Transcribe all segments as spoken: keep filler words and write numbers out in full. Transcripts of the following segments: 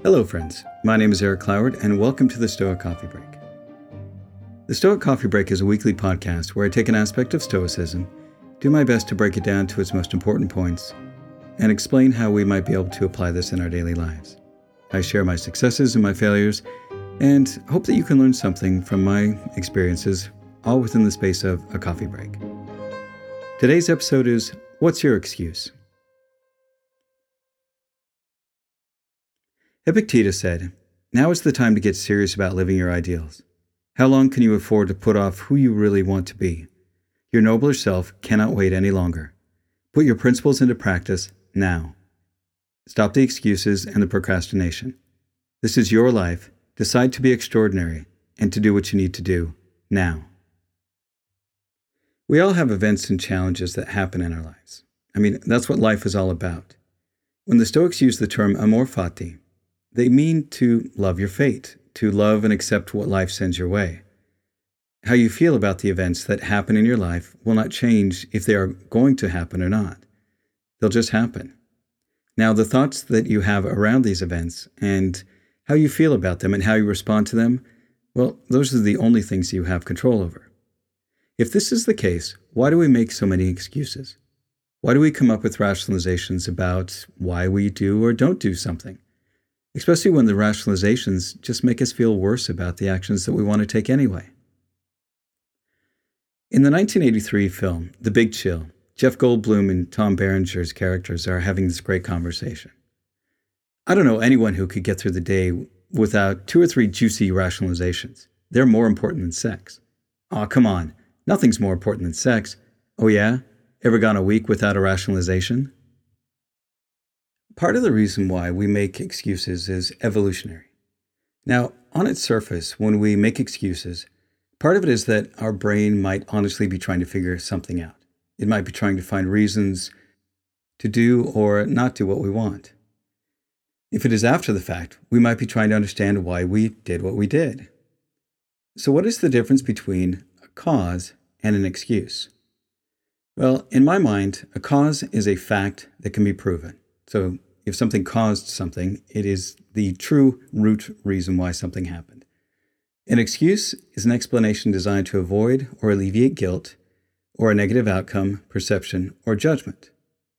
Hello friends, my name is Eric Cloward and welcome to the Stoic Coffee Break. The Stoic Coffee Break is a weekly podcast where I take an aspect of Stoicism, do my best to break it down to its most important points, and explain how we might be able to apply this in our daily lives. I share my successes and my failures, and hope that you can learn something from my experiences, all within the space of a coffee break. Today's episode is, What's Your Excuse? Epictetus said, "Now is the time to get serious about living your ideals. How long can you afford to put off who you really want to be? Your nobler self cannot wait any longer. Put your principles into practice now. Stop the excuses and the procrastination. This is your life. Decide to be extraordinary and to do what you need to do now." We all have events and challenges that happen in our lives. I mean, that's what life is all about. When the Stoics use the term amor fati, they mean to love your fate, to love and accept what life sends your way. How you feel about the events that happen in your life will not change if they are going to happen or not. They'll just happen. Now, the thoughts that you have around these events and how you feel about them and how you respond to them, well, those are the only things you have control over. If this is the case, why do we make so many excuses? Why do we come up with rationalizations about why we do or don't do something? Especially when the rationalizations just make us feel worse about the actions that we want to take anyway. In the nineteen eighty-three film, The Big Chill, Jeff Goldblum and Tom Berenger's characters are having this great conversation. I don't know anyone who could get through the day without two or three juicy rationalizations. They're more important than sex. Aw, come on. Nothing's more important than sex. Oh yeah? Ever gone a week without a rationalization? Part of the reason why we make excuses is evolutionary. Now, on its surface, when we make excuses, part of it is that our brain might honestly be trying to figure something out. It might be trying to find reasons to do or not do what we want. If it is after the fact, we might be trying to understand why we did what we did. So what is the difference between a cause and an excuse? Well, in my mind, a cause is a fact that can be proven. So if something caused something, it is the true root reason why something happened. An excuse is an explanation designed to avoid or alleviate guilt or a negative outcome, perception, or judgment.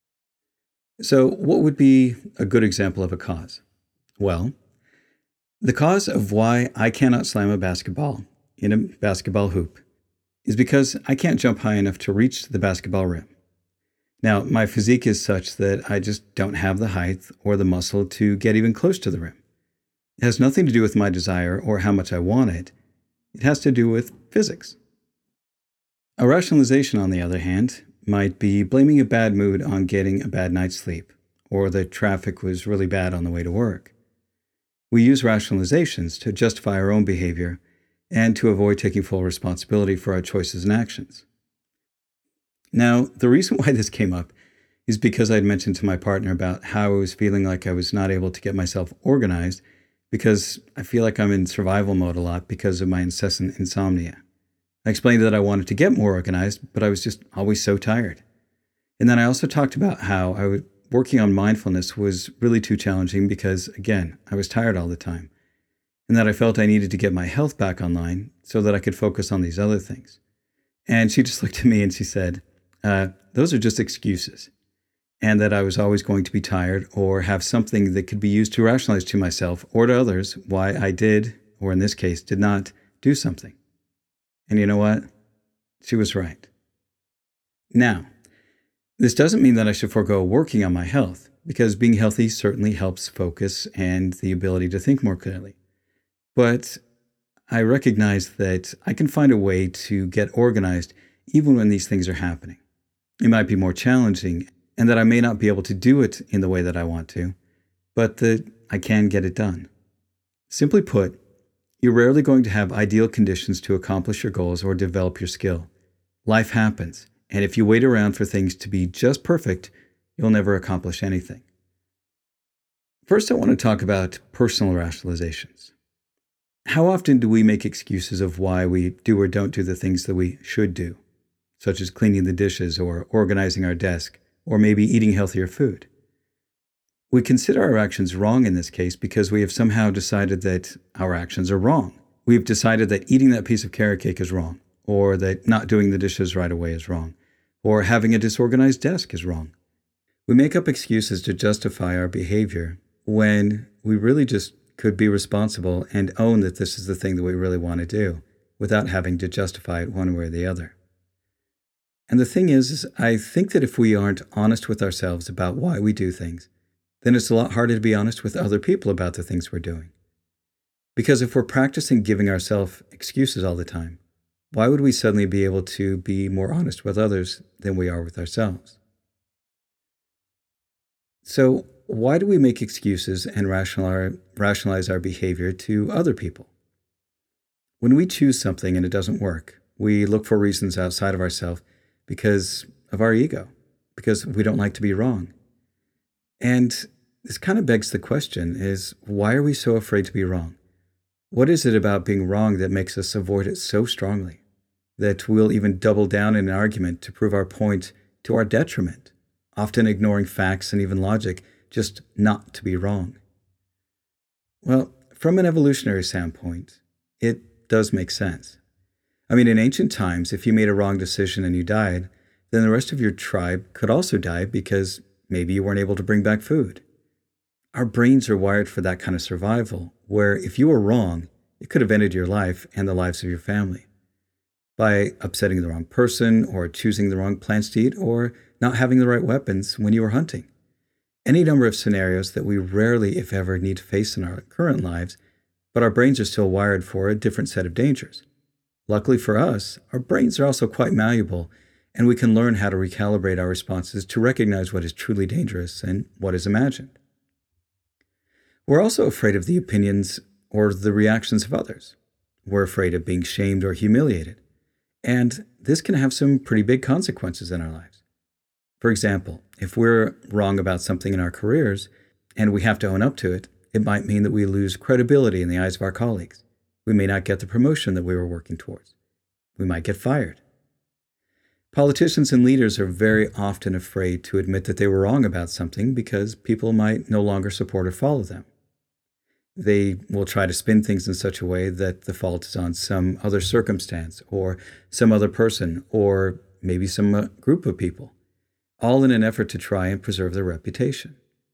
So what would be a good example of a cause? Well, the cause of why I cannot slam a basketball in a basketball hoop is because I can't jump high enough to reach the basketball rim. Now, my physique is such that I just don't have the height or the muscle to get even close to the rim. It has nothing to do with my desire or how much I want it. It has to do with physics. A rationalization, on the other hand, might be blaming a bad mood on getting a bad night's sleep, or the traffic was really bad on the way to work. We use rationalizations to justify our own behavior and to avoid taking full responsibility for our choices and actions. Now, the reason why this came up is because I'd mentioned to my partner about how I was feeling like I was not able to get myself organized because I feel like I'm in survival mode a lot because of my incessant insomnia. I explained that I wanted to get more organized, but I was just always so tired. And then I also talked about how I was working on mindfulness was really too challenging because, again, I was tired all the time, and that I felt I needed to get my health back online so that I could focus on these other things. And she just looked at me and she said, uh, those are just excuses, and that I was always going to be tired or have something that could be used to rationalize to myself or to others why I did, or in this case, did not do something. And you know what? She was right. Now, this doesn't mean that I should forego working on my health, because being healthy certainly helps focus and the ability to think more clearly. But I recognize that I can find a way to get organized even when these things are happening. It might be more challenging, and that I may not be able to do it in the way that I want to, but that I can get it done. Simply put, you're rarely going to have ideal conditions to accomplish your goals or develop your skill. Life happens, and if you wait around for things to be just perfect, you'll never accomplish anything. First, I want to talk about personal rationalizations. How often do we make excuses of why we do or don't do the things that we should do, such as cleaning the dishes or organizing our desk, or maybe eating healthier food? We consider our actions wrong in this case because we have somehow decided that our actions are wrong. We've decided that eating that piece of carrot cake is wrong, or that not doing the dishes right away is wrong, or having a disorganized desk is wrong. We make up excuses to justify our behavior when we really just could be responsible and own that this is the thing that we really want to do without having to justify it one way or the other. And the thing is, is I think that if we aren't honest with ourselves about why we do things, then it's a lot harder to be honest with other people about the things we're doing. Because if we're practicing giving ourselves excuses all the time, why would we suddenly be able to be more honest with others than we are with ourselves? So, why do we make excuses and rationalize our behavior to other people? When we choose something and it doesn't work, we look for reasons outside of ourselves because of our ego, because we don't like to be wrong. And this kind of begs the question is, why are we so afraid to be wrong? What is it about being wrong that makes us avoid it so strongly that we'll even double down in an argument to prove our point to our detriment, often ignoring facts and even logic just not to be wrong? Well, from an evolutionary standpoint, it does make sense. I mean, in ancient times, if you made a wrong decision and you died, then the rest of your tribe could also die because maybe you weren't able to bring back food. Our brains are wired for that kind of survival, where if you were wrong, it could have ended your life and the lives of your family by upsetting the wrong person or choosing the wrong plants to eat or not having the right weapons when you were hunting. Any number of scenarios that we rarely, if ever, need to face in our current lives, but our brains are still wired for a different set of dangers. Luckily for us, our brains are also quite malleable, and we can learn how to recalibrate our responses to recognize what is truly dangerous and what is imagined. We're also afraid of the opinions or the reactions of others. We're afraid of being shamed or humiliated, and this can have some pretty big consequences in our lives. For example, if we're wrong about something in our careers and we have to own up to it, it might mean that we lose credibility in the eyes of our colleagues. We may not get the promotion that we were working towards. We might get fired. Politicians and leaders are very often afraid to admit that they were wrong about something because people might no longer support or follow them. They will try to spin things in such a way that the fault is on some other circumstance or some other person or maybe some uh, group of people, all in an effort to try and preserve their reputation.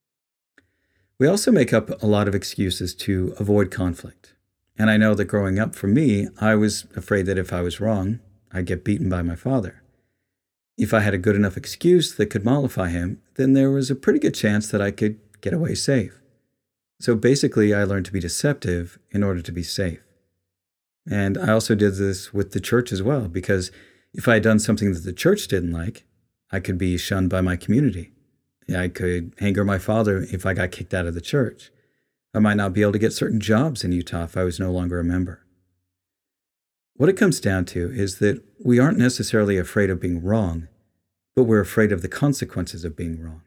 We also make up a lot of excuses to avoid conflict. And I know that growing up for me, I was afraid that if I was wrong, I'd get beaten by my father. If I had a good enough excuse that could mollify him, then there was a pretty good chance that I could get away safe. So basically, I learned to be deceptive in order to be safe. And I also did this with the church as well, because if I had done something that the church didn't like, I could be shunned by my community. I could anger my father if I got kicked out of the church. I might not be able to get certain jobs in Utah if I was no longer a member. What it comes down to is that we aren't necessarily afraid of being wrong, but we're afraid of the consequences of being wrong.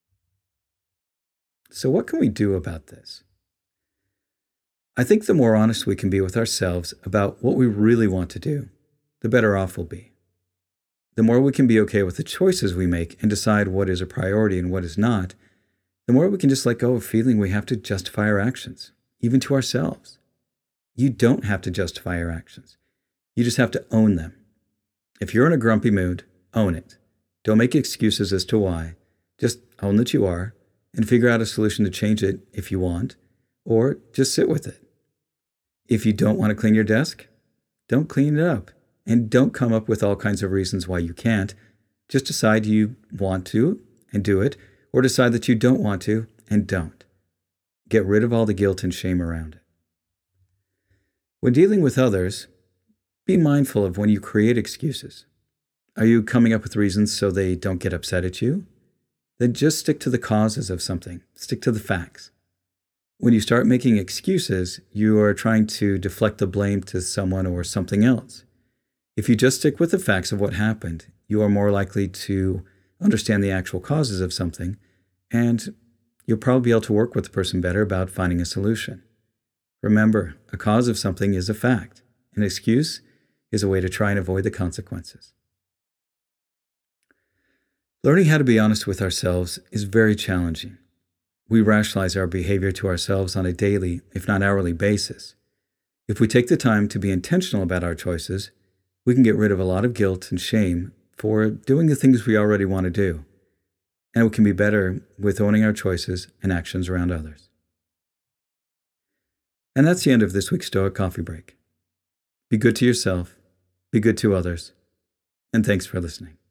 So what can we do about this? I think the more honest we can be with ourselves about what we really want to do, the better off we'll be. The more we can be okay with the choices we make and decide what is a priority and what is not, the more we can just let go of feeling we have to justify our actions, even to ourselves. You don't have to justify your actions. You just have to own them. If you're in a grumpy mood, own it. Don't make excuses as to why. Just own that you are and figure out a solution to change it if you want, or just sit with it. If you don't want to clean your desk, don't clean it up. And don't come up with all kinds of reasons why you can't. Just decide you want to and do it, or decide that you don't want to and don't. Get rid of all the guilt and shame around it. When dealing with others, be mindful of when you create excuses. Are you coming up with reasons so they don't get upset at you? Then just stick to the causes of something. Stick to the facts. When you start making excuses, you are trying to deflect the blame to someone or something else. If you just stick with the facts of what happened, you are more likely to understand the actual causes of something, and you'll probably be able to work with the person better about finding a solution. Remember, a cause of something is a fact. An excuse is a way to try and avoid the consequences. Learning how to be honest with ourselves is very challenging. We rationalize our behavior to ourselves on a daily, if not hourly basis. If we take the time to be intentional about our choices, we can get rid of a lot of guilt and shame for doing the things we already want to do. And we can be better with owning our choices and actions around others. And that's the end of this week's Stoic Coffee Break. Be good to yourself, be good to others, and thanks for listening.